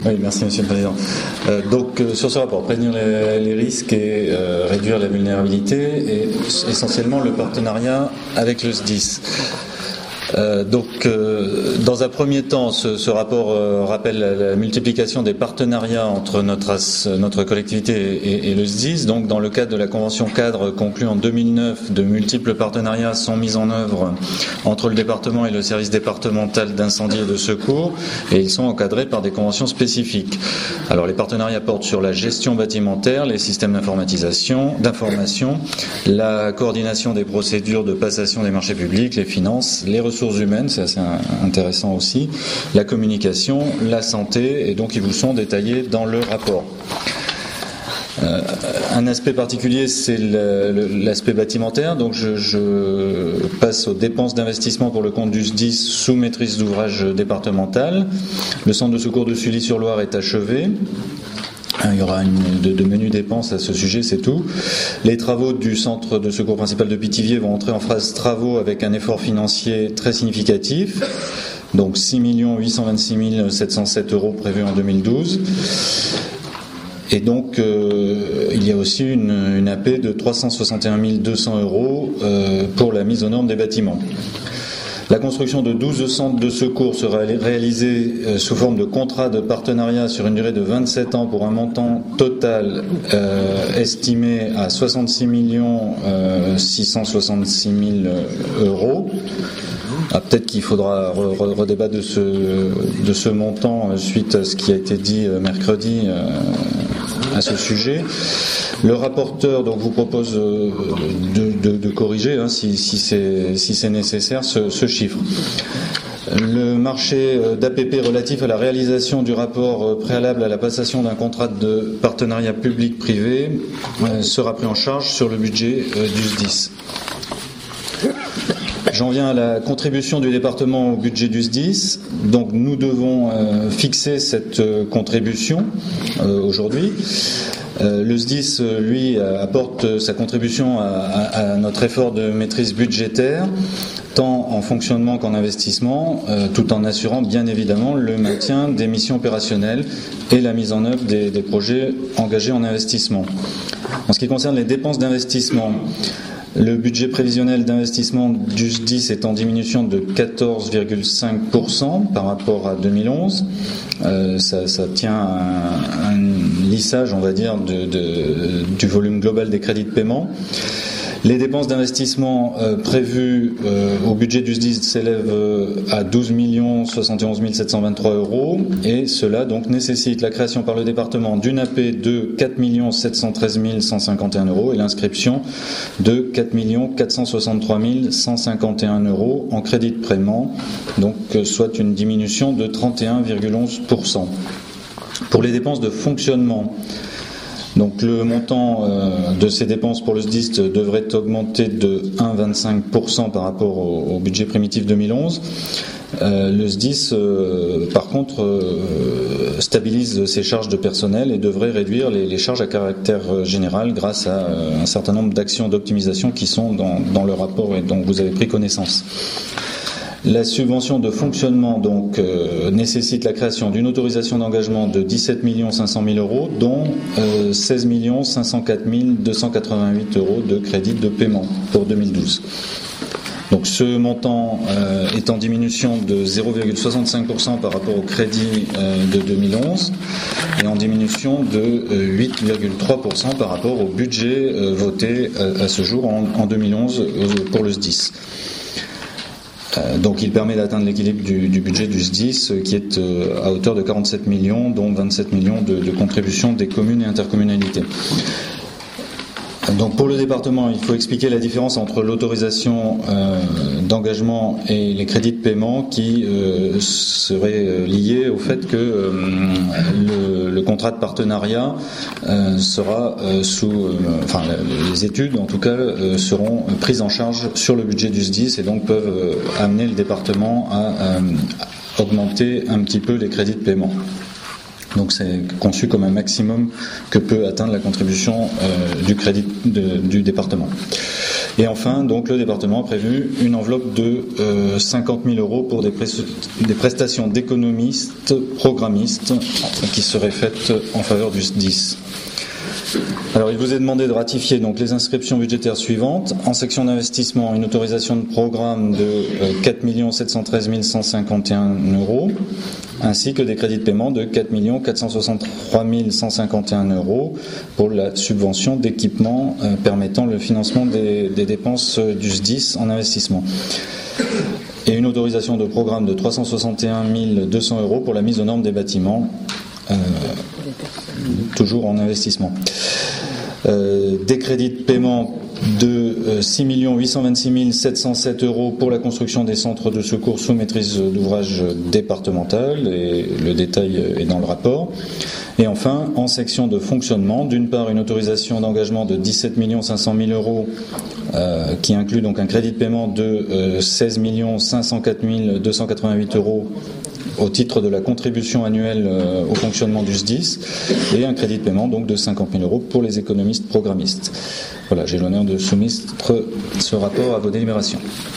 Oui, merci Monsieur le Président. Sur ce rapport, prévenir les risques et réduire la vulnérabilité et essentiellement le partenariat avec le SDIS. Dans un premier temps, ce rapport rappelle la multiplication des partenariats entre notre collectivité et le SDIS. Donc, dans le cadre de la convention cadre conclue en 2009, de multiples partenariats sont mis en œuvre entre le département et le service départemental d'incendie et de secours, et ils sont encadrés par des conventions spécifiques. Alors, les partenariats portent sur la gestion bâtimentaire, les systèmes d'information, la coordination des procédures de passation des marchés publics, les finances, les ressources humaines, c'est assez intéressant aussi, la communication, la santé, et donc ils vous sont détaillés dans le rapport. Un aspect particulier, c'est l'aspect bâtimentaire. Donc je passe aux dépenses d'investissement pour le compte du SDIS sous maîtrise d'ouvrage départementale. Le centre de secours de Sully-sur-Loire est achevé. Il y aura de menus dépenses à ce sujet, c'est tout. Les travaux du centre de secours principal de Pithiviers vont entrer en phase travaux avec un effort financier très significatif. Donc 6 826 707 € prévus en 2012. Et donc, il y a aussi une AP de 361 200 € pour la mise aux normes des bâtiments. La construction de 12 centres de secours sera réalisée sous forme de contrat de partenariat sur une durée de 27 ans pour un montant total estimé à 66 666 000 €. Peut-être qu'il faudra redébattre de ce montant suite à ce qui a été dit mercredi à ce sujet. Le rapporteur donc vous propose de corriger si c'est nécessaire ce chiffre. Le marché d'APP relatif à la réalisation du rapport préalable à la passation d'un contrat de partenariat public-privé sera pris en charge sur le budget du SDIS. J'en viens à la contribution du département au budget du SDIS. Donc nous devons fixer cette contribution aujourd'hui. Le SDIS, lui, apporte sa contribution à notre effort de maîtrise budgétaire, tant en fonctionnement qu'en investissement, tout en assurant bien évidemment le maintien des missions opérationnelles et la mise en œuvre des projets engagés en investissement. En ce qui concerne les dépenses d'investissement, le budget prévisionnel d'investissement du SDIS est en diminution de 14,5% par rapport à 2011. Ça tient à un lissage, on va dire, du volume global des crédits de paiement. Les dépenses d'investissement prévues au budget du SDIS s'élèvent à 12 71 723 € et cela donc nécessite la création par le département d'une AP de 4 713 151 € et l'inscription de 4 463 151 € en crédit de paiement, donc soit une diminution de 31,11%. Pour les dépenses de fonctionnement, donc le montant de ces dépenses pour le SDIS devrait augmenter de 1,25% par rapport au budget primitif 2011. Le SDIS, par contre, stabilise ses charges de personnel et devrait réduire les charges à caractère général grâce à un certain nombre d'actions d'optimisation qui sont dans le rapport et dont vous avez pris connaissance. La subvention de fonctionnement donc nécessite la création d'une autorisation d'engagement de 17 500 000 €, dont 16 504 288 € de crédit de paiement pour 2012. Donc ce montant est en diminution de 0,65% par rapport au crédit de 2011 et en diminution de 8,3% par rapport au budget voté à ce jour en 2011 pour le SDIS. Donc il permet d'atteindre l'équilibre du budget du SDIS qui est à hauteur de 47 millions, dont 27 millions de contributions des communes et intercommunalités. Donc pour le département, il faut expliquer la différence entre l'autorisation d'engagement et les crédits de paiement qui seraient liés au fait que le contrat de partenariat sera les études en tout cas seront prises en charge sur le budget du SDIS et donc peuvent amener le département à augmenter un petit peu les crédits de paiement. Donc c'est conçu comme un maximum que peut atteindre la contribution du crédit du département. Et enfin, donc, le département a prévu une enveloppe de 50 000 euros pour des prestations d'économistes programmistes qui seraient faites en faveur du SDIS. Alors, il vous est demandé de ratifier donc les inscriptions budgétaires suivantes. En section d'investissement, une autorisation de programme de 4 713 151 euros, ainsi que des crédits de paiement de 4 463 151 euros pour la subvention d'équipement permettant le financement des dépenses du SDIS en investissement. Et une autorisation de programme de 361 200 euros pour la mise aux normes des bâtiments, toujours en investissement. Des crédits de paiement de 6 826 707 euros pour la construction des centres de secours sous maîtrise d'ouvrage départementale, et le détail est dans le rapport. Et enfin, en section de fonctionnement, d'une part une autorisation d'engagement de 17 500 000 euros qui inclut donc un crédit de paiement de 16 504 288 euros au titre de la contribution annuelle au fonctionnement du SDIS, et un crédit de paiement donc de 50 000 euros pour les économistes programmistes. Voilà, j'ai l'honneur de soumettre ce rapport à vos délibérations.